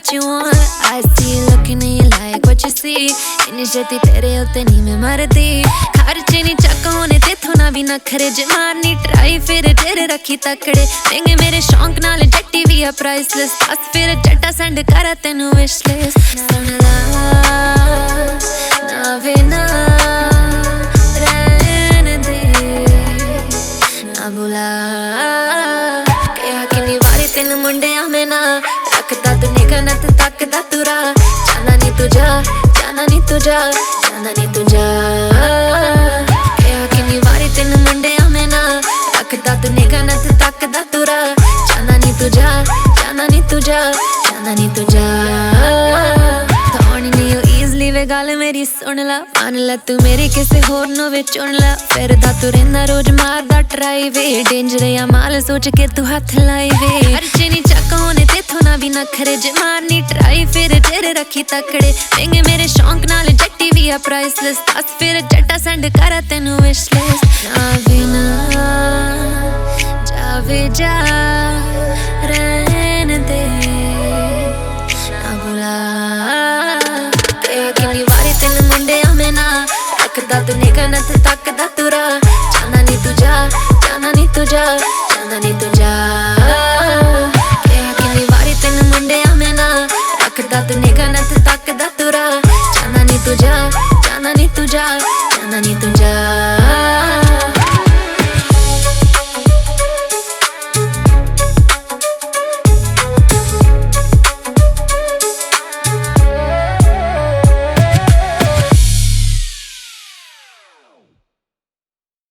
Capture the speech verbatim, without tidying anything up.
what you want. I see you looking and you like what you see. इन्नी छेती तेरे उत्ते नहीं मैं मरदी खर्चे नहीं चकोने तेथों ना भी नखरे जे मारनी ट्राई फिर तेरे रखी तकड़े महंगे मेरे शौक नाल जट्टी भी है प्राइसलेस बस फिर जट्टा सेंड करा तेनू विश लिस्ट सुन ला ना वे ना रहने दे ना बुला कहा किन्नी वारी तेन मुंडिया में ना रखदा तू निगाह ना तू तकदा तू राह जाना नी तू जा जाना नी तू जा जाना नी तू जा कहा किन्नी वारी तेन मुंडिया में ना रखदा तू निगाह ना तू तकदा तू राह जाना नी तू जा जाना नी तू जा जाना नी तू जा वे गल मेरी सुन ला मान ला तू मेरी किसे होर नो वे चुन ला फिर दा तू रहिंदा रोज मारदा ट्राई वे डेंजर या माल सोच के तू हाथ लाई वे खर्चे नी चक होने तेथों ना भी नखरे जे मारनी ट्राई फिर तेरे रखी तकड़े महंगे मेरे शौक नाल जट्टी भी है प्राइसलेस बस फिर जट्टा सेंड करा तेनू विश लिस्ट ना वे ना जावे जा रहने दे ना बुला किन्नी वारी तेन मुंडिया में ना रखदा तू निगाह ना तू तकदा तू राह जाना नी तू जा जाना नी तू जा जाना नी तू जा किन्नी वारी तेन मुंडिया में ना रखदा तू निगाह ना तू तकदा तू राह जाना नी तू जा जाना नी तू जा जाना नी तू जा